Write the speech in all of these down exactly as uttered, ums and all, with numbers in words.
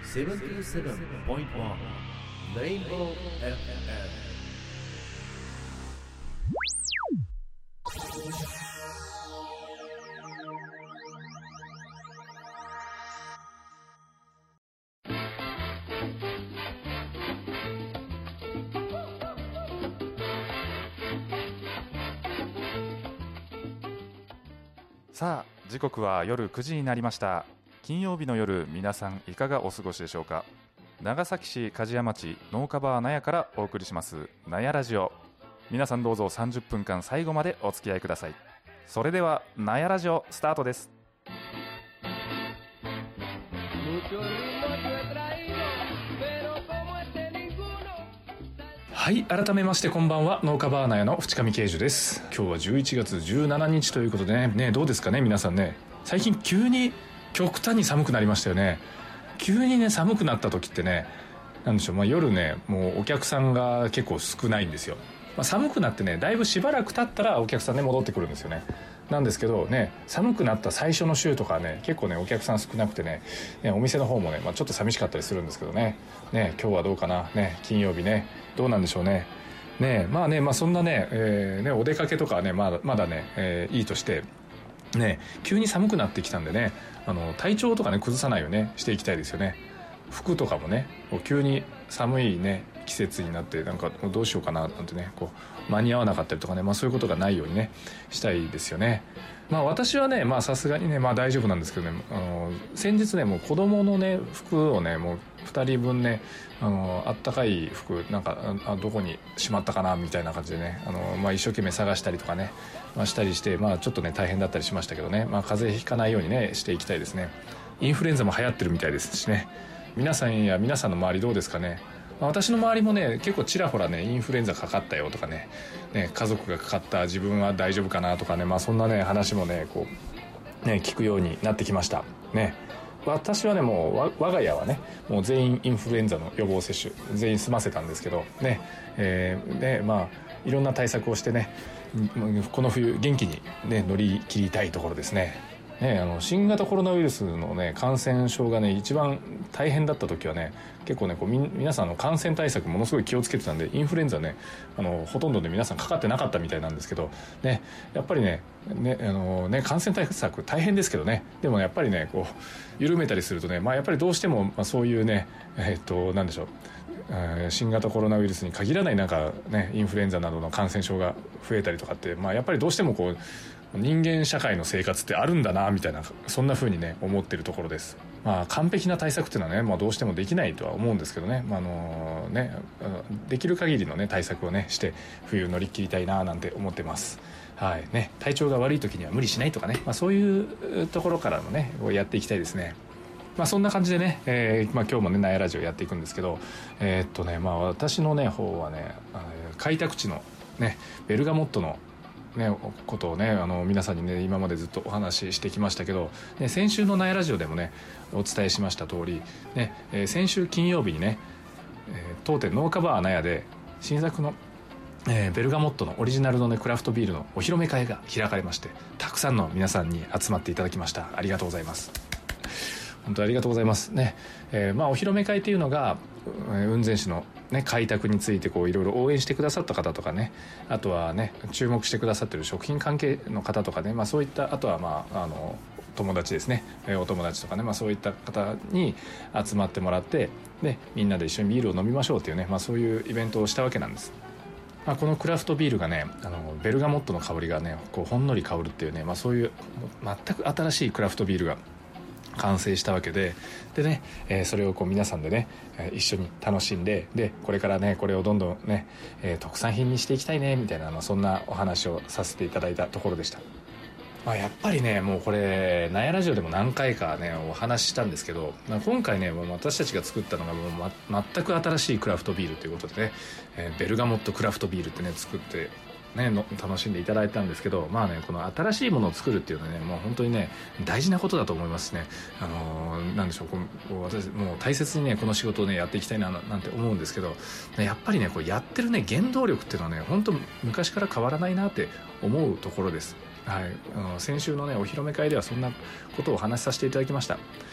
セブンティーセブンポイントワン レインボー エフエム。 さあ時刻は夜くじになりました。金曜日の夜、皆さんいかがお過ごしでしょうか。長崎市梶屋町農家バー納屋からお送りします納屋ラジオ。皆さんどうぞさんじゅっぷんかん最後までお付き合いください。それでは納屋ラジオスタートです。 はい、改めましてこんばんは、農家バー納屋の淵上慶樹です。今日はじゅういちがつじゅうしちにちということで ね, ねどうですかね皆さんね。最近急に極端に寒くなりましたよね。急にね寒くなった時ってね、なんでしょう、まあ、夜ねもうお客さんが結構少ないんですよ。まあ、寒くなってねだいぶしばらく経ったらお客さんね戻ってくるんですよね。なんですけどね、寒くなった最初の週とかはね結構ねお客さん少なくて ね, ねお店の方もね、まあ、ちょっと寂しかったりするんですけどね。ね今日はどうかなね、金曜日ねどうなんでしょうね。ねまあねまあそんな ね,、えー、ねお出かけとかはねまだまだね、えー、いいとしてね、急に寒くなってきたんでね、あの体調とかね崩さないように、ね、していきたいですよね。服とかもね急に寒いね季節になってなんかどうしようかななんてねこう間に合わなかったりとかね、まあ、そういうことがないようにねしたいですよね。まあ私はねまあさすがにねまあ大丈夫なんですけどね、あの先日ねもう子供のね服をねもうふたりぶんねあのあったかい服なんかあどこにしまったかなみたいな感じでね、あの、まあ、一生懸命探したりとかね、まあ、したりしてまあちょっとね大変だったりしましたけどね、まあ風邪ひかないようにねしていきたいですね。インフルエンザも流行ってるみたいですしね。皆さんや皆さんの周りどうですかね。まあ、私の周りもね結構ちらほらねインフルエンザかかったよとか ね, ね家族がかかった自分は大丈夫かなとかね、まあそんなね話もねこうね聞くようになってきましたね。私はねもうわ我が家はねもう全員インフルエンザの予防接種全員済ませたんですけどね、えー、でまあいろんな対策をしてねこの冬元気にね乗り切りたいところですね。ね、あの新型コロナウイルスの、ね、感染症がね一番大変だった時はね結構ねこうみ皆さんの感染対策ものすごい気をつけてたんでインフルエンザねあのほとんどで皆さんかかってなかったみたいなんですけどね、やっぱり ね, ね, あのね感染対策大変ですけどね、でも、ね、やっぱりねこう緩めたりするとね、まあ、やっぱりどうしても、まあ、そういうねえー、っとなんでしょう新型コロナウイルスに限らないなんか、ね、インフルエンザなどの感染症が増えたりとかって、まあ、やっぱりどうしてもこう人間社会の生活ってあるんだなみたいなそんな風にね思ってるところです。まあ完璧な対策っていうのはね、まあ、どうしてもできないとは思うんですけどね、まああのねできる限りのね対策をねして冬乗り切りたいななんて思ってます。はいね、体調が悪い時には無理しないとかね、まあ、そういうところからのねやっていきたいですね。まあ、そんな感じでね、えーまあ、今日もね納屋ラジオやっていくんですけど、えー、っとねまあ私のね方はね開拓地のねベルガモットのね、ことをねあの皆さんにね今までずっとお話ししてきましたけど、ね、先週の納屋ラジオでもねお伝えしました通り、ねえー、先週金曜日にね、えー、当店農家バー納屋で新作の、えー、ベルガモットのオリジナルの、ね、クラフトビールのお披露目会が開かれまして、たくさんの皆さんに集まっていただきました。ありがとうございます。本当にありがとうございますね。えー、まあお披露目会っていうのが雲仙市のね開拓についてこういろいろ応援してくださった方とかね、あとはね注目してくださってる食品関係の方とかね、まあそういったあとはまああの友達ですね、えー、お友達とかね、まあそういった方に集まってもらってでみんなで一緒にビールを飲みましょうっていうね、まあそういうイベントをしたわけなんです。まあ、このクラフトビールがねあのベルガモットの香りがねこうほんのり香るっていうね、まあそういう全く新しいクラフトビールが完成したわけで、でね、えー、それをこう皆さんでね、えー、一緒に楽しんで、でこれからねこれをどんどんね、えー、特産品にしていきたいねみたいなのそんなお話をさせていただいたところでした。まあ、やっぱりねもうこれ納屋ラジオでも何回かねお話ししたんですけど、今回ねもう私たちが作ったのがもう、ま、全く新しいクラフトビールということでね、えー、ベルガモットクラフトビールってね作ってね、の楽しんでいただいたんですけど、まあねこの新しいものを作るっていうのはねもう本当にね大事なことだと思いますね。あのー、なんでしょうこう私もう大切にねこの仕事をねやっていきたいななんて思うんですけど、やっぱりねこうやってるね原動力っていうのはね本当昔から変わらないなって思うところです。はい、あの先週のねお披露目会ではそんなことをお話しさせていただきました。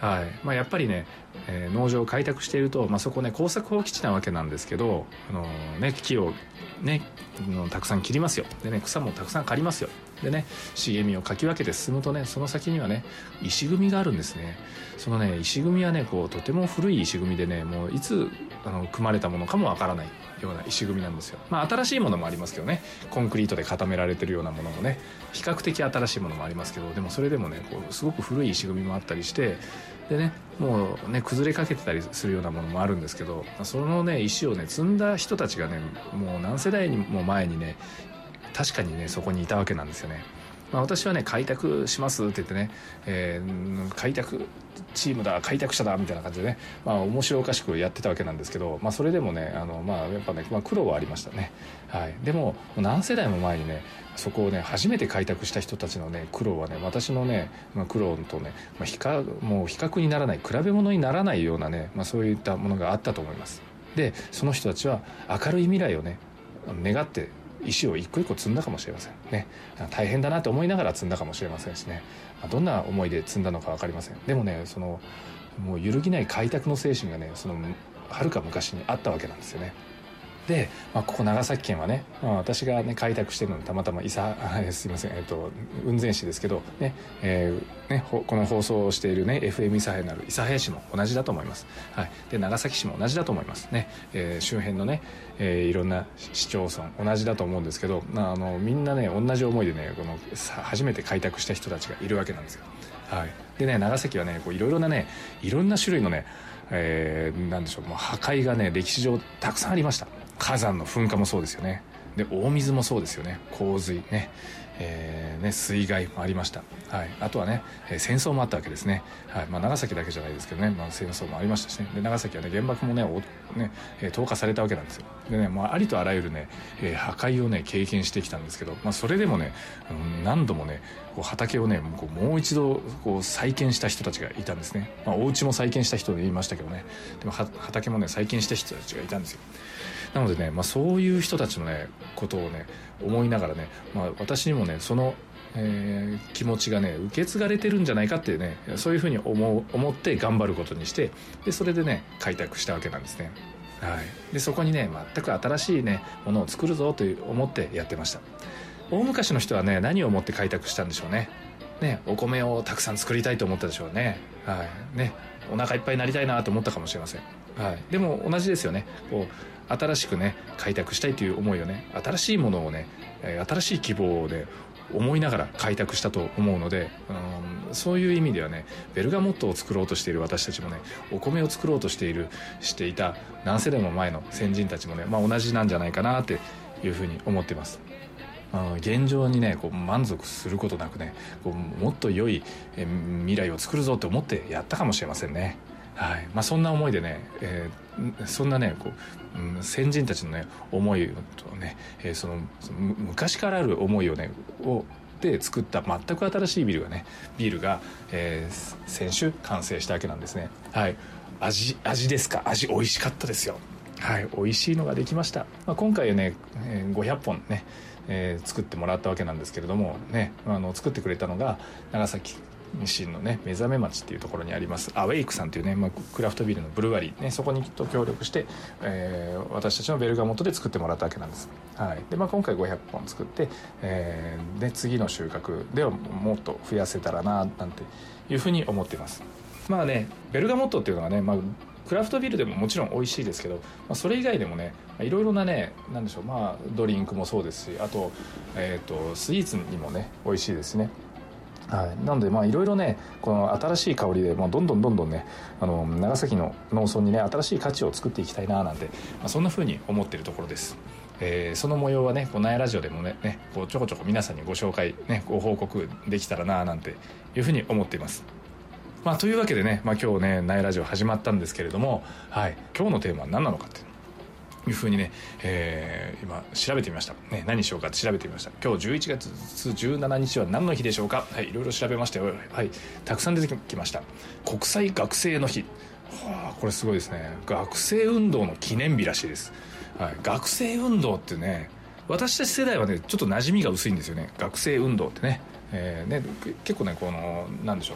はいまあ、やっぱりね、えー、農場を開拓していると、まあ、そこね耕作放棄地なわけなんですけど、あのーね、木を、ね、たくさん切りますよで、ね、草もたくさん刈りますよでね、茂みをかき分けて進むとね、その先にはね石組みがあるんですね。そのね石組みはねこうとても古い石組みでね、もういつあの組まれたものかもわからないような石組みなんですよ。まあ新しいものもありますけどね、コンクリートで固められてるようなものもね比較的新しいものもありますけど、でもそれでもねこうすごく古い石組みもあったりして、でねもうね崩れかけてたりするようなものもあるんですけど、そのね石をね積んだ人たちがねもう何世代にも前にね確かにねそこにいたわけなんですよね。まあ、私はね開拓しますって言ってね、えー、開拓チームだ開拓者だみたいな感じでね、まあ、面白おかしくやってたわけなんですけど、まあ、それでもねあの、まあ、やっぱね、まあ、苦労はありましたね、はい、でも何世代も前にねそこをね初めて開拓した人たちのね苦労はね私のね、まあ、苦労とね、まあ、比較もう比較にならない比べ物にならないようなね、まあ、そういったものがあったと思います。でその人たちは明るい未来をね願って石を一個一個積んだかもしれませんね。大変だなと思いながら積んだかもしれませんしね、どんな思いで積んだのか分かりません。でもねそのもう揺るぎない開拓の精神がねそのはるか昔にあったわけなんですよね。で、まあ、ここ長崎県はね、まあ、私がね開拓してるのにたまたま伊佐すいません、えっと雲仙市ですけどね、えー、ねこの放送をしているね エフエム 諫早になる諫早市も同じだと思います、はい、で長崎市も同じだと思いますね、えー、周辺のね、えー、いろんな市町村同じだと思うんですけど、まあ、あのみんなね同じ思いでねこの初めて開拓した人たちがいるわけなんですよ。はい、でね長崎はねいろいろなねいろんな種類のね、えー、なんでしょう、もう破壊がね歴史上たくさんありました。火山の噴火もそうですよね。で大水もそうですよね。洪水ね、えー、ね水害もありました、はい、あとはね戦争もあったわけですね、はいまあ、長崎だけじゃないですけどね、まあ、戦争もありましたしね。で長崎はね原爆もねね投下されたわけなんですよ。でね、まあ、ありとあらゆるね破壊をね経験してきたんですけど、まあ、それでもね何度もねこう畑をねこうもう一度こう再建した人たちがいたんですね、まあ、お家も再建した人で言いましたけどね、でも畑もね再建した人たちがいたんですよ。なのでね、まあ、そういう人たちのねことをね思いながらね、まあ、私にもねその、えー、気持ちがね受け継がれてるんじゃないかってね、そういうふうに思う思って頑張ることにして、でそれでね開拓したわけなんですね。はい、でそこにね全く新しいねものを作るぞと思ってやってました。大昔の人はね何を思って開拓したんでしょうね。ねお米をたくさん作りたいと思ったでしょうね。はいね、お腹いっぱいになりたいなと思ったかもしれません。はい、でも同じですよね。こう新しくね開拓したいという思いをね、新しいものをね新しい希望をね思いながら開拓したと思うので、うん、そういう意味ではねベルガモットを作ろうとしている私たちもねお米を作ろうとしているしていた何世代も前の先人たちもね、まあ、同じなんじゃないかなっていうふうに思っています。現状にねこう満足することなくねこうもっと良い未来を作るぞって思ってやったかもしれませんね。はいまあ、そんな思いでね、えー、そんなねこう、うん、先人たちのね思いとね、えー、そのその昔からある思いをねをで作った全く新しいビールがねビールが、えー、先週完成したわけなんですね。はい、味味ですか。味美味しかったですよ。はい、美味しいのができました。まあ、今回はね、えー、ごひゃっぽんね、えー、作ってもらったわけなんですけれどもね、あの作ってくれたのが長崎市のね目覚め町っていうところにありますアウェイクさんというね、まあ、クラフトビールのブルワリー、ね、そこにと協力して、えー、私たちのベルガモットで作ってもらったわけなんです。はいでまあ、今回ごひゃっぽん作って、えー、で次の収穫ではもっと増やせたらななんていうふうに思っています。まあねベルガモットっていうのはね、まあクラフトビールでももちろん美味しいですけど、まあ、それ以外でもねいろいろなねなんでしょう、まあドリンクもそうですし、あと、えーとスイーツにもね美味しいですね。はい、なのでまあいろいろねこの新しい香りでもうどんどんどんどんねあの長崎の農村にね新しい価値を作っていきたいななんて、まあ、そんな風に思っているところです。えー、その模様はねこのナヤラジオでもねねこうちょこちょこ皆さんにご紹介ねご報告できたらななんていう風に思っています。まあ、というわけでね、まあ、今日ねナヤラジオ始まったんですけれども、はい、今日のテーマは何なのかっていうふうにね、えー、今調べてみました、ね、何しようかって調べてみました。今日じゅういちがつじゅうしちにちは何の日でしょうか。はい、いろいろ調べましたよ。はい、たくさん出てきました。国際学生の日、はあ、これすごいですね。学生運動の記念日らしいです。はい、学生運動ってね私たち世代はねちょっと馴染みが薄いんですよね。学生運動ってね、えー、ね結構ねこのなんでしょう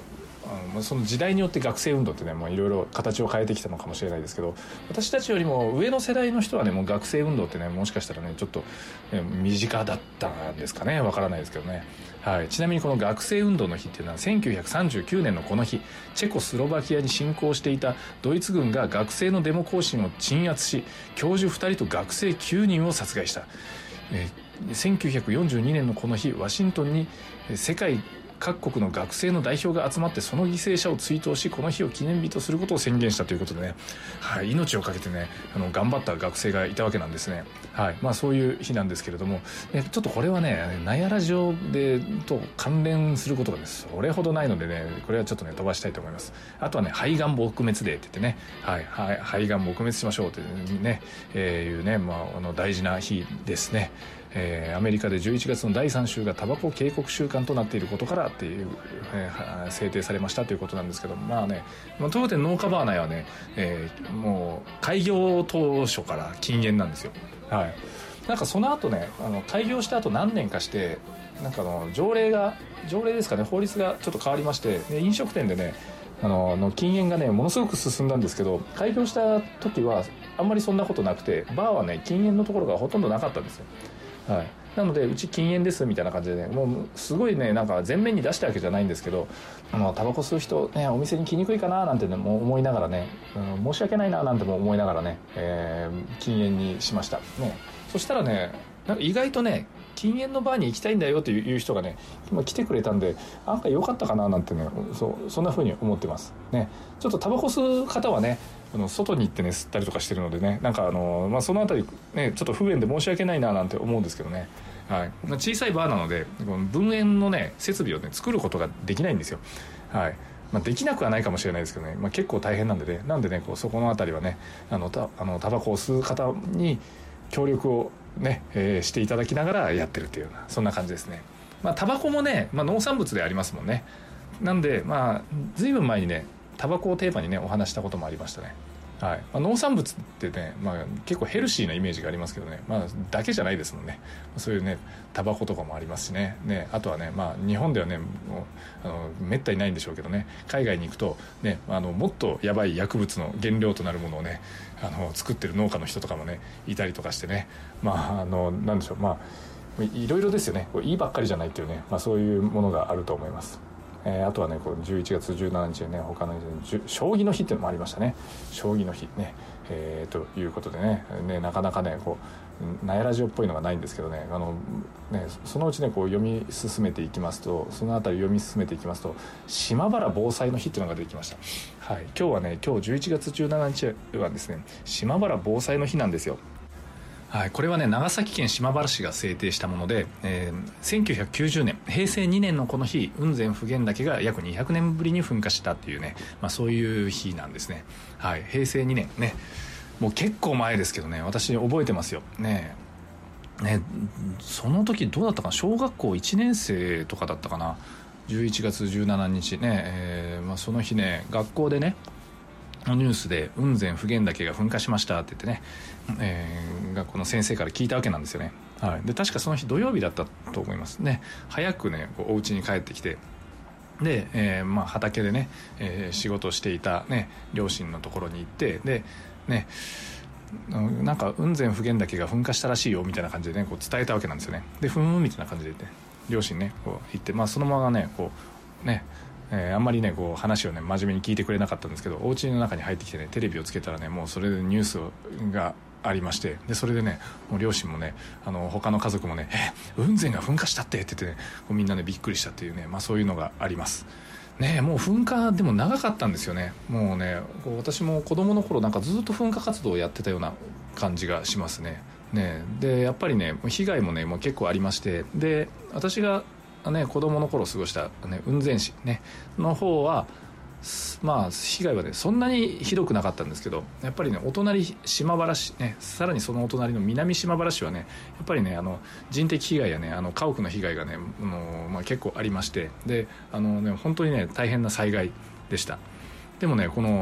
あのその時代によって学生運動ってねいろいろ形を変えてきたのかもしれないですけど、私たちよりも上の世代の人はねもう学生運動ってねもしかしたらねちょっと、ね、身近だったんですかね、わからないですけどね。はい、ちなみにこの学生運動の日っていうのはせんきゅうひゃくさんじゅうきゅうねんのこの日、チェコスロバキアに侵攻していたドイツ軍が学生のデモ行進を鎮圧し、教授ふたりと学生きゅうにんを殺害した。えー、せんきゅうひゃくよんじゅうにねんのこの日、ワシントンに世界各国の学生の代表が集まってその犠牲者を追悼し、この日を記念日とすることを宣言したということでね、はい、命をかけてねあの頑張った学生がいたわけなんですね。はい、まあそういう日なんですけれども、ね、ちょっとこれはねナヤラジオでと関連することがねそれほどないのでね、これはちょっとね飛ばしたいと思います。あとはね肺がん撲滅デーって言ってね、はい、はい、肺がん撲滅しましょうってね、えー、いうね、まあ、あの大事な日ですね。えー、アメリカでじゅういちがつのだいさん週がタバコ警告週間となっていることからっていう、えー、制定されましたということなんですけど、まあね、まあ、当店農家バーナーはね、えー、もう開業当初から禁煙なんですよ。はい、なんかその後ねあの開業した後何年かしてなんかあの条例が条例ですかね、法律がちょっと変わりまして、で飲食店でねあのの禁煙がねものすごく進んだんですけど、開業した時はあんまりそんなことなくて、バーはね禁煙のところがほとんどなかったんですよ。はい、なのでうち禁煙ですみたいな感じでね、もうすごいねなんか前面に出したわけじゃないんですけど、あのタバコ吸う人、ね、お店に来にくいかななんて、ね、も思いながらね、うん、申し訳ないななんても思いながらね、えー、禁煙にしました、ね、そしたらねなんか意外とね禁煙のバーに行きたいんだよという人がね今来てくれたんで、なんか良かったかななんてね、そうそんな風に思ってますね。ちょっとタバコ吸う方はねあの外に行ってね吸ったりとかしてるのでね、なんかあの、まあ、そのあたりねちょっと不便で申し訳ないななんて思うんですけどね。はい、小さいバーなので分煙のね設備をね作ることができないんですよ。はい、まあ、できなくはないかもしれないですけどね、まあ、結構大変なんでね、なんでねこうそこのあたりはねあのたあのタバコを吸う方に協力をね、えー、していただきながらやってるっていうようなそんな感じですね。まあタバコもね、まあ、農産物でありますもんね。なんでまあ随分前にねタバコをテーマにねお話したこともありましたね。はい、まあ、農産物ってね、まあ、結構ヘルシーなイメージがありますけどね、まあ、だけじゃないですもんね。そういうねタバコとかもありますし ね, ねあとはね、まあ、日本ではねもうあのめったにないんでしょうけどね、海外に行くと、ね、あのもっとやばい薬物の原料となるものをねあの作ってる農家の人とかもねいたりとかしてね、まああのなんでしょう、まあいろいろですよね。いいばっかりじゃないっていうね、まあ、そういうものがあると思います。えー、あとはねこうじゅういちがつじゅうしちにちでね他の将棋の日っていうのもありましたね。将棋の日ね、えー、ということで ね, ねなかなかねこうナヤラジオっぽいのがないんですけど ね, あのねそのうちねこう読み進めていきますと、そのあたり読み進めていきますと島原防災の日っていうのが出てきました。はい、今日はね今日じゅういちがつじゅうしちにちはですね島原防災の日なんですよ。はい、これはね長崎県島原市が制定したもので、えー、せんきゅうひゃくきゅうじゅうねんへいせいにねんのこの日、雲仙普賢岳が約にひゃくねんぶりに噴火したっていうね、まあ、そういう日なんですね。はい、へいせいにねんね、もう結構前ですけどね、私覚えてますよね。ね、その時どうだったかな、小学校いちねんせいとかだったかな、じゅういちがつじゅうしちにちね、えーまあ、その日ね学校でねニュースで雲仙普賢岳が噴火しましたって言ってね、えー、学校の先生から聞いたわけなんですよね。はい、で確かその日土曜日だったと思いますね。早くねお家に帰ってきて、で、えーまあ、畑でね、えー、仕事をしていた、ね、両親のところに行って、でねなんか雲仙普賢岳が噴火したらしいよみたいな感じでねこう伝えたわけなんですよね。でふーんみたいな感じで言って両親ねこう言って、まあ、そのままねこうねえー、あんまりねこう話をね真面目に聞いてくれなかったんですけど、お家の中に入ってきてねテレビをつけたらねもうそれでニュースがありまして、でそれでねもう両親もねあの他の家族もねえ雲仙が噴火したってって言ってねこうみんなねびっくりしたっていうね、まあ、そういうのがありますね。もう噴火でも長かったんですよね。もうねこう私も子供の頃なんかずっと噴火活動をやってたような感じがしますね。ねでやっぱりね被害もねもう結構ありまして、で私がね、子供の頃過ごした、ね、雲仙市、ね、の方はまあ被害はねそんなにひどくなかったんですけど、やっぱりねお隣島原市、ね、さらにそのお隣の南島原市はねやっぱりねあの人的被害やねあの家屋の被害がね、あの、まあ、結構ありまして、であの、ね、本当にね大変な災害でした。でもねこの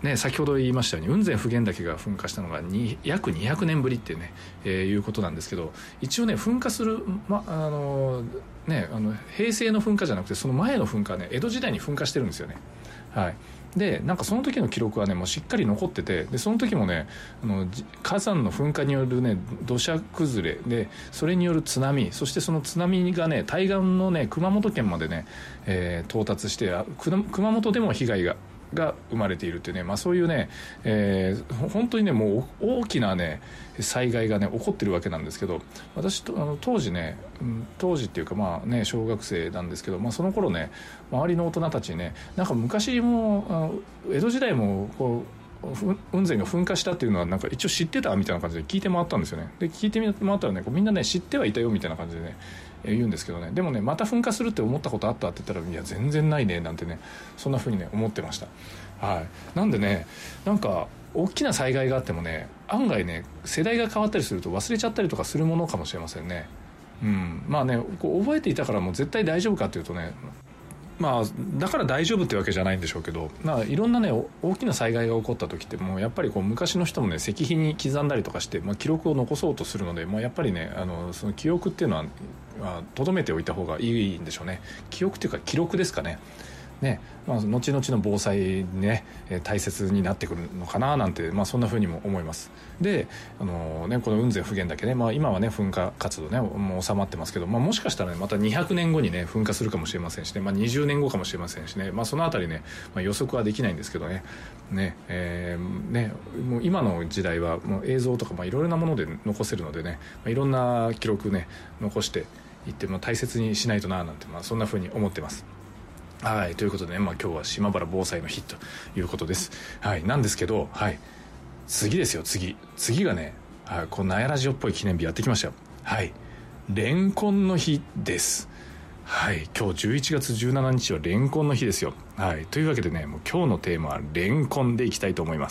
ね、先ほど言いましたように雲仙普賢岳が噴火したのがに約にひゃくねんぶりってね、えー、いうことなんですけど、一応ね噴火する、まあのね、あの平成の噴火じゃなくてその前の噴火はね江戸時代に噴火してるんですよね。はい、でなんかその時の記録はねもうしっかり残ってて、でその時もねあの火山の噴火によるね土砂崩れでそれによる津波、そしてその津波がね対岸のね熊本県までね、えー、到達して、熊本でも被害がが生まれているっていうね、まあ、そういうね、えー、本当にねもう大きなね災害がね起こってるわけなんですけど、私とあの当時ね当時っていうかまあね小学生なんですけど、まあ、その頃ね周りの大人たちにねなんか昔も江戸時代もこう雲仙が噴火したっていうのはなんか一応知ってたみたいな感じで聞いて回ったんですよね。で聞いて回ったらねこうみんなね知ってはいたよみたいな感じでね言うんですけどね、でもねまた噴火するって思ったことあったって言ったらいや全然ないねなんてねそんな風にね思ってました。はい、なんでねなんか大きな災害があってもね案外ね世代が変わったりすると忘れちゃったりとかするものかもしれませんね。うん、まあねこう覚えていたからもう絶対大丈夫かっていうとね、まあだから大丈夫ってわけじゃないんでしょうけど、まあいろんなね大きな災害が起こった時ってもうやっぱりこう昔の人もね石碑に刻んだりとかして、まあ、記録を残そうとするので、まあ、やっぱりねあのその記憶っていうのはとどめておいた方がいいんでしょうね。記憶っていうか記録ですかね。ねまあ、後々の防災にね大切になってくるのかななんて、まあ、そんな風にも思います。であの、ね、この雲仙普賢岳ね、まあ、今はね噴火活動ねもう収まってますけど、まあ、もしかしたらねまたにひゃくねんごにね噴火するかもしれませんしね、まあ、にじゅうねんごかもしれませんしね、まあ、そのあたりね、まあ、予測はできないんですけどねね、えー、ねもう今の時代はもう映像とかいろいろなもので残せるのでね、まあ、いろんな記録ね残していっても大切にしないとななんて、まあ、そんな風に思ってます。はい、ということでね、まあ、今日は島原防災の日ということです。はい、なんですけど、はい、次ですよ次次がね、はい、この納屋ラジオっぽい記念日やってきましたよ。はい、レンコンの日です。はい、今日じゅういちがつじゅうしちにちはレンコンの日ですよ。はい、というわけでねもう今日のテーマはレンコンでいきたいと思います。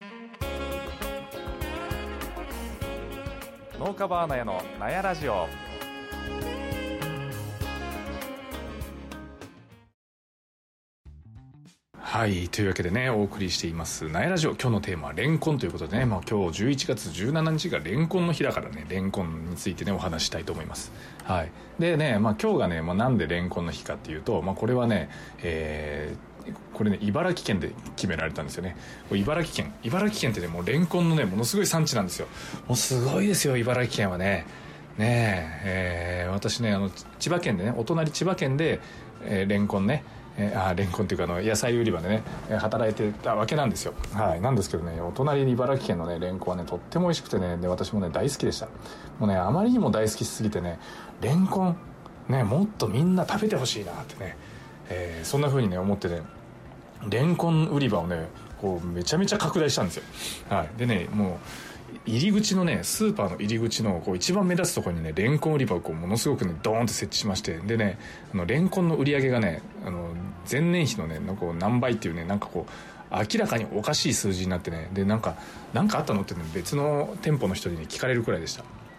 農家バーナヤの納屋ラジオ。 はい、というわけでねお送りしています納屋ラジオ、今日のテーマはレンコンということでね、まあ、今日じゅういちがつじゅうしちにちがレンコンの日だからねレンコンについてねお話したいと思います。はい、でね、まあ、今日がね、まあ、なんでレンコンの日かっていうと、まあ、これはね、えー、これね茨城県で決められたんですよね。茨城県茨城県ってねもうレンコンのねものすごい産地なんですよ。もうすごいですよ茨城県はね。ねええー、私ねあの千葉県でねお隣千葉県で、えー、レンコンねえー、あレンコンっていうかあの野菜売り場でね働いてたわけなんですよ。はい、なんですけどねお隣に茨城県のねレンコンはねとっても美味しくてねで私もね大好きでした。もうねあまりにも大好きすぎてねレンコンねもっとみんな食べてほしいなってね、えー、そんな風にね思ってねレンコン売り場をねこうめちゃめちゃ拡大したんですよ。はい、でねもう入り口のねスーパーの入り口のこう一番目立つところにねレンコン売り場をこうものすごくねドーンと設置しまして、でねあのレンコンの売り上げがねあの前年比のねこう何倍っていうねなんかこう明らかにおかしい数字になってね、でなんかなんかあったのって、ね、別の店舗の人に、ね、聞かれるくらいでした。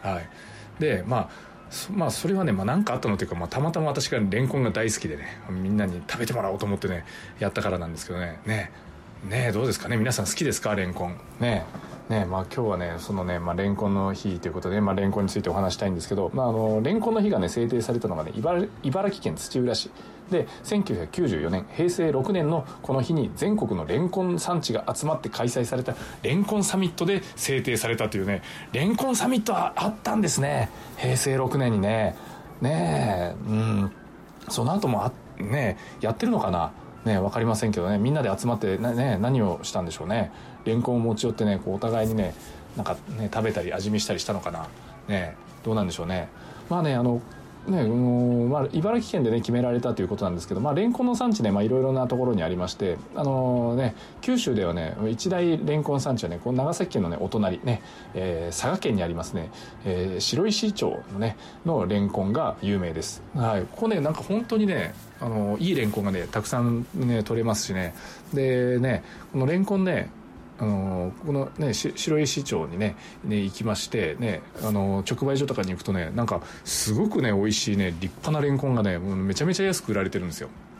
はい、でまあそまあそれはね、まあ、なんかあったのというか、まあ、たまたま私がレンコンが大好きでねみんなに食べてもらおうと思ってねやったからなんですけどねねねどうですかね皆さん好きですかレンコンねねまあ、今日はねそのね、まあ、レンコンの日ということで、まあ、レンコンについてお話したいんですけど、まあ、あのレンコンの日がね制定されたのがね 茨, 茨城県土浦市でせんきゅうひゃくきゅうじゅうよねんへいせいろくねんのこの日に全国のレンコン産地が集まって開催されたレンコンサミットで制定されたというねレンコンサミットはあったんですねへいせいろくねんにねねえうんその後もあねやってるのかなね、分かりませんけどねみんなで集まって、ね、何をしたんでしょうね。レンコンを持ち寄ってねこうお互いにねなんかね食べたり味見したりしたのかなねどうなんでしょうね。まあねあのねうんまあ、茨城県でね決められたということなんですけど、まあ、レンコンの産地ねいろいろなところにありまして、あのーね、九州ではね一大レンコン産地はねこの長崎県のねお隣ね、えー、佐賀県にありますね、えー、白石町のねのレンコンが有名です。はい、ここねなんか本当にねあのいいレンコンがねたくさんね取れますしねでねこのレンコンねあのこのね白石町に ね, ね行きましてねあの直売所とかに行くとねなんかすごくね美味しいね立派なレンコンがねめちゃめちゃ安く売られてるんですよ。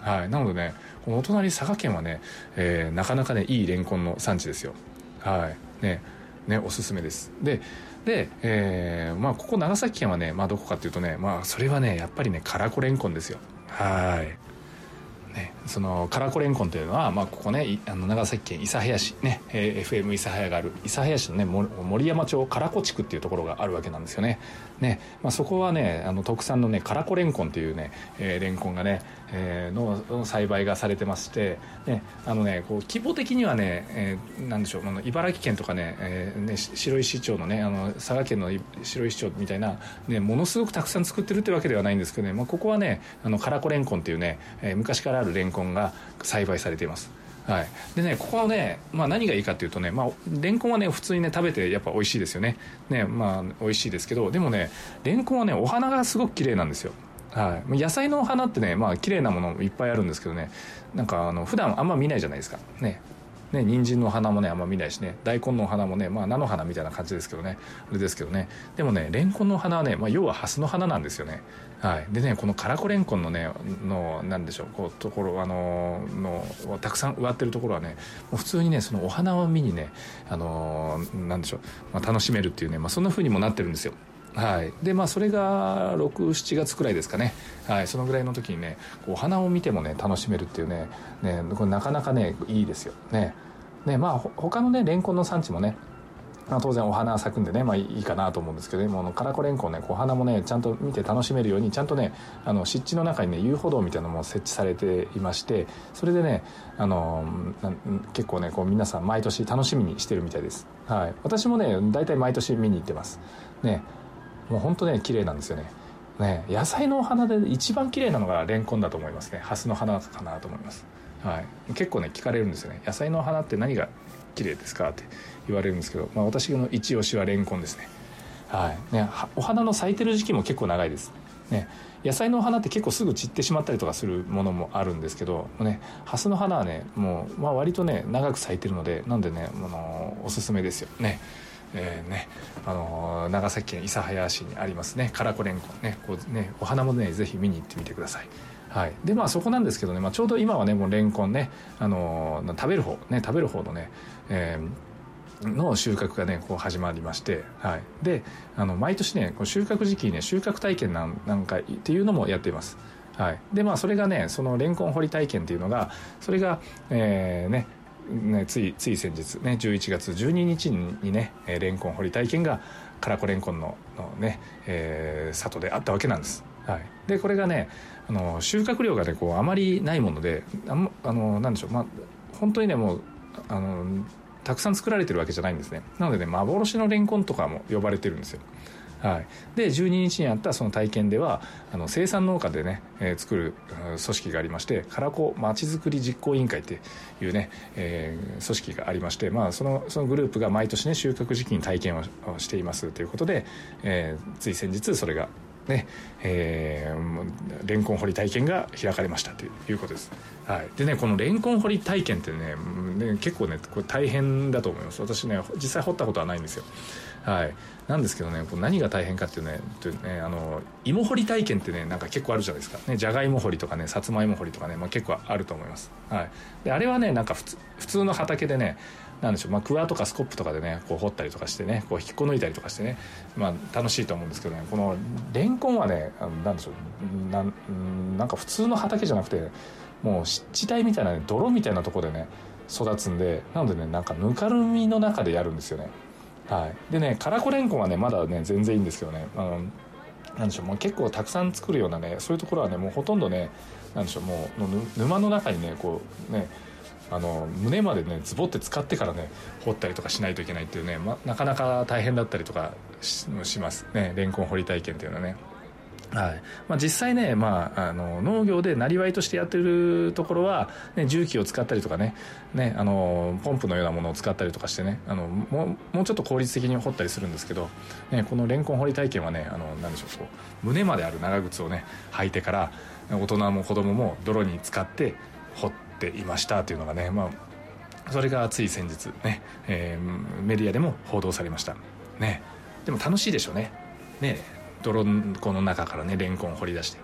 はい、なのでねこのお隣佐賀県はね、えー、なかなかねいいレンコンの産地ですよ。はいねねおすすめです。でで、えーまあ、ここ長崎県はね、まあ、どこかっていうとね、まあ、それはねやっぱりね唐子レンコンですよ。はいね、その唐子レンコンというのは、まあ、ここねあの長崎県諫早市ね、えー、エフエム 諫早がある諫早市のね森山町唐子地区っていうところがあるわけなんですよね。ね、まあ、そこはねあの特産のね唐子レンコンというね、えー、レンコンがね、えー、の栽培がされてまして、ね、あのねこう規模的にはね、えー、なんでしょうあの茨城県とかね、えー、ね白石町のねあの佐賀県の白石町みたいな、ね、ものすごくたくさん作ってるってわけではないんですけどね、まあ、ここはねあの唐子レンコンというね、えー、昔からあるレンコンが栽培されています。はい、でねここはね、まあ、何がいいかっていうとね、まあ、レンコンはね普通にね食べてやっぱ美味しいですよね。ね、まあ美味しいですけど、でもねレンコンはねお花がすごく綺麗なんですよ。はい、野菜のお花ってねまあ綺麗なものもいっぱいあるんですけどね、なんかあの普段あんま見ないじゃないですかね。ね、人参の花もねあんま見ないしね、大根のお花もねまあ菜の花みたいな感じですけどね、あれですけどね、でもねレンコンの花はね、まあ、要はハスの花なんですよね。はい、でねこの唐子レンコンのねのなんでしょうこうところあののたくさん植わってるところはねもう普通にねそのお花を見にねあのなんでしょう、まあ、楽しめるっていうね、まあ、そんな風にもなってるんですよ。はい、でまあそれがろく、しちがつくらいですかね。はい、そのぐらいの時にねお花を見てもね楽しめるっていうね、ねこれなかなかねいいですよね。ねまあ他のねレンコンの産地もね、まあ、当然お花咲くんでね、まあ、いいかなと思うんですけどね、もう唐子レンコンねお花もねちゃんと見て楽しめるようにちゃんとねあの湿地の中にね遊歩道みたいなのも設置されていまして、それでねあの結構ねこう皆さん毎年楽しみにしてるみたいです。はい、私もね大体毎年見に行ってますね。もう本当ね綺麗なんですよね。ね、野菜のお花で一番綺麗なのがレンコンだと思いますね。ハスの花かなと思います。はい、結構ね聞かれるんですよね。野菜の花って何が綺麗ですかって言われるんですけど、まあ、私の一押しはレンコンですね。はいね、お花の咲いてる時期も結構長いです、ね、野菜のお花って結構すぐ散ってしまったりとかするものもあるんですけど、ね、ハスの花はねもう、まあ、割とね長く咲いてるので、なんでね、あのおすすめですよね。えーねあのー、長崎県諫早市にありますね唐子レンコンね、こうねお花もねぜひ見に行ってみてください。はい、でまあそこなんですけどね、まあ、ちょうど今はねもうレンコンね、あのー、食べる方ね食べる方のね、えー、の収穫がねこう始まりまして、はい、であの毎年ねこう収穫時期にね収穫体験なんなんかっていうのもやっています。はい、でまあそれがねそのレンコン掘り体験っていうのがそれが、えー、ねね、ついつい先日ねじゅういちがつじゅうににちにねレンコン掘り体験が唐子レンコンののね、えー、里であったわけなんです。はい、でこれがねあの収穫量がねこうあまりないもので、ああのなんでしょう、まあ本当にねもうあのたくさん作られてるわけじゃないんですね。なのでね幻のレンコンとかも呼ばれてるんですよ。はい、でじゅうににちにあったその体験ではあの生産農家でね、えー、作る組織がありまして、唐子まちづくり実行委員会っていうね、えー、組織がありまして、まあ、そのそのグループが毎年ね収穫時期に体験をしていますということで、えー、つい先日それがねえー、レンコン掘り体験が開かれましたということです。はい、でねこのレンコン掘り体験ってね、ね結構ねこれ大変だと思います。私ね実際掘ったことはないんですよ。はい、なんですけどねこう何が大変かっていうね、というねあの芋掘り体験ってねなんか結構あるじゃないですかね。じゃがいも掘りとかねさつまいも掘りとかね、まあ、結構あると思います。はい、であれはねなんか普通、普通の畑でねなんでしょう、まあ、クワとかスコップとかでねこう掘ったりとかしてねこう引っこ抜いたりとかしてね、まあ、楽しいと思うんですけどね、このレンコンはねあのなんでしょう な, なんか普通の畑じゃなくてもう湿地帯みたいな、ね、泥みたいなところでね育つんで、なのでねなんかぬかるみの中でやるんですよね。はい、でね唐子レンコンはねまだね全然いいんですけどね、あのなんでしょうもう結構たくさん作るようなねそういうところはねもうほとんどねなんでしょうもう沼の中にねこうねあの胸までねズボって使ってからね掘ったりとかしないといけないっていうね、ま、なかなか大変だったりとか し, しますねレンコン掘り体験っていうのはね。はいまあ、実際ね、まあ、あの農業でなりわいとしてやってるところは、ね、重機を使ったりとかね、ねあのポンプのようなものを使ったりとかしてねあのもう、もうちょっと効率的に掘ったりするんですけど、ね、このレンコン掘り体験はねあのなんでしょうこう胸まである長靴をね履いてから大人も子供も泥に使って掘っていましたというのがね、まあ、それがつい先日ね、えー、メディアでも報道されました、ね、でも楽しいでしょうね。ね泥この中からねレンコンを掘り出して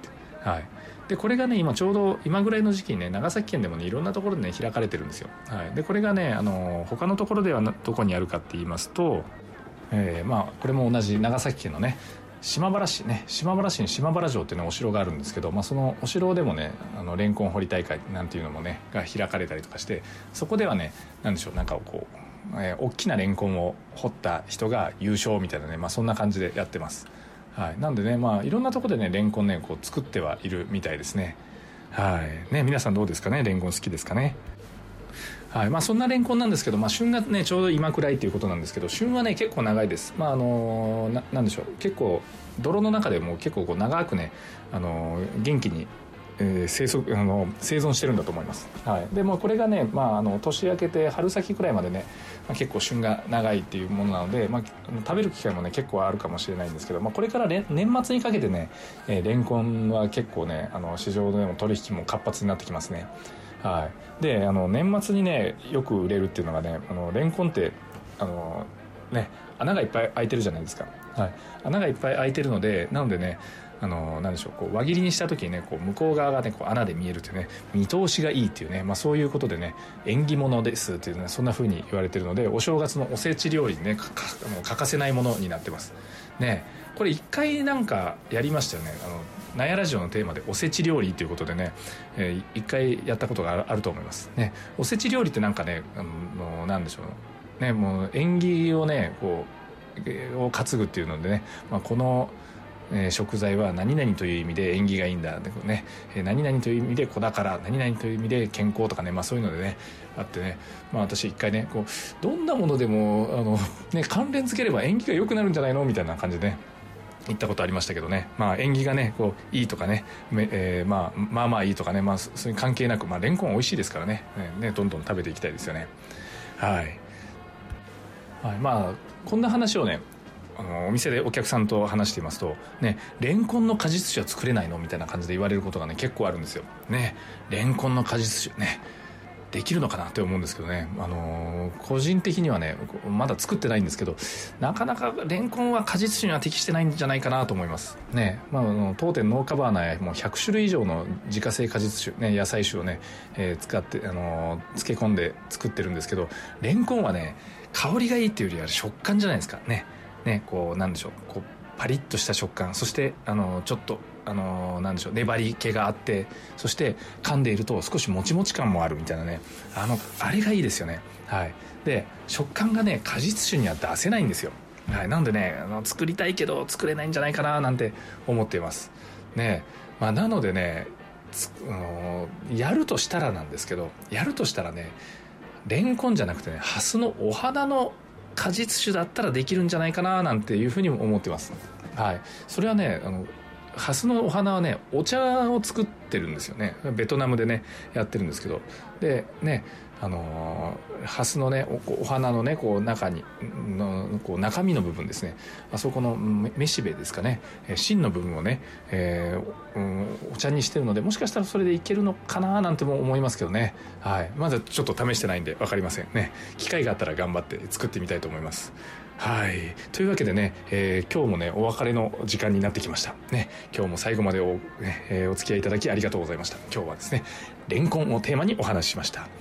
はい、でこれがね今ちょうど今ぐらいの時期にね長崎県でもねいろんなところでね開かれてるんですよ、はい、でこれがねあの他のところではどこにあるかって言いますと、えー、まあこれも同じ長崎県のね島原市ね島原市に島原城っていうねお城があるんですけど、まあ、そのお城でもねあのレンコン掘り大会なんていうのもねが開かれたりとかして、そこではねなんでしょうなんかこう、えー、大きなレンコンを掘った人が優勝みたいなね、まあ、そんな感じでやってます、はい、なんでねまあいろんなところでねレンコンねこう作ってはいるみたいですね。はいね、皆さんどうですかね、レンコン好きですかね。はいまあ、そんなレンコンなんですけど、まあ、旬がねちょうど今くらいということなんですけど、旬はね結構長いです。まああのななんでしょう結構泥の中でも結構こう長くね、あの元気に、えー、生息あの生存してるんだと思います、はい、でもこれがね、まあ、あの年明けて春先くらいまでね、まあ、結構旬が長いっていうものなので、まあ、食べる機会もね結構あるかもしれないんですけど、まあ、これから年末にかけてね、えー、レンコンは結構ねあの市場でも取引も活発になってきますね。はい、であの年末にねよく売れるっていうのがね、あのレンコンってあの、ね、穴がいっぱい開いてるじゃないですか、はい、穴がいっぱい開いてるので、なのでねあのなんでしょうこう輪切りにした時にねこう向こう側がねこう穴で見えるっていうね見通しがいいっていうね、まあ、そういうことでね縁起物ですっていうねそんな風に言われてるので、お正月のおせち料理にねかかもう欠かせないものになってますね。これ一回なんかやりましたよね、あのナヤラジオのテーマでおせち料理ということでね、えー、一回やったことがあると思いますね。おせち料理ってなんかねあのなんでしょうね、もう縁起をねこうを担ぐっていうのでね、まあ、このえー、食材は何々という意味で縁起がいいんだ、ねえー、何々という意味で子宝、何々という意味で健康とかね、まあ、そういうのでねあってね、まあ、私一回ねこうどんなものでもあの、ね、関連付ければ縁起が良くなるんじゃないのみたいな感じでね言ったことありましたけどね、まあ、縁起がねこういいとかね、えー、まあまあまあいいとかね、まあ、それに関係なく、まあ、レンコン美味しいですから ね, ね, ねどんどん食べていきたいですよね。はい、はい、まあこんな話をねあのお店でお客さんと話していますとね、レンコンの果実酒は作れないのみたいな感じで言われることがね結構あるんですよね。レンコンの果実酒ねできるのかなって思うんですけどね、あのー、個人的にはねまだ作ってないんですけど、なかなかレンコンは果実酒には適してないんじゃないかなと思いますね。まあ、あの当店農家バー内もうひゃく種類以上の自家製果実酒、ね、野菜酒をね、えー、使って、あのー、漬け込んで作ってるんですけど、レンコンはね香りがいいっていうよりは食感じゃないですかね。ね、こうなんでしょうこうパリッとした食感、そしてあのちょっとあのなんでしょう粘り気があって、そして噛んでいると少しもちもち感もあるみたいなね、あのあれがいいですよね。はい、で食感がね果実酒には出せないんですよ。はい、なんでねあの作りたいけど作れないんじゃないかななんて思っていますね。まあ、なのでねつ、あのやるとしたらなんですけど、やるとしたらねレンコンじゃなくてねハスのお花の果実酒だったらできるんじゃないかななんていうふうにも思ってます。はい、それはねあのハスのお花はねお茶を作ってるんですよね。ベトナムでねやってるんですけど、でねあのー、ハスのね お, お花のねこう中にのこう中身の部分ですね、あそこのめしべですかね、芯の部分をね、えーうん、お茶にしてるので、もしかしたらそれでいけるのかななんても思いますけどね。はい、まだちょっと試してないんで分かりませんね。機会があったら頑張って作ってみたいと思います。はい、というわけでね、えー、今日もねお別れの時間になってきましたね。今日も最後まで お,、ねえー、お付き合いいただきありがとうございました。今日はですねレンコンをテーマにお話ししました。はい、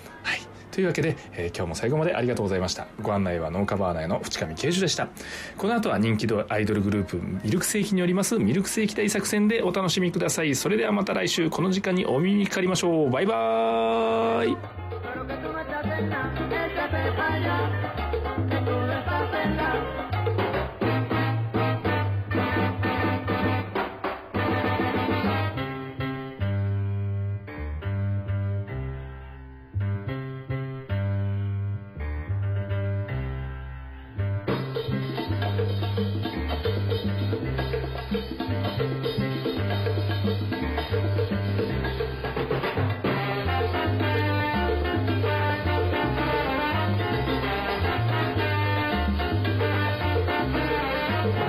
というわけで、えー、今日も最後までありがとうございました。ご案内は農家バー内の淵上慶樹でした。この後は人気アイドルグループミルクセーキによりますミルクセーキ大作戦でお楽しみください。それではまた来週この時間にお耳にかかりましょう。バイバーイ。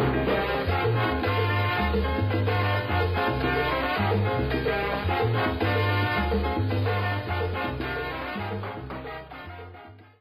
Thank you.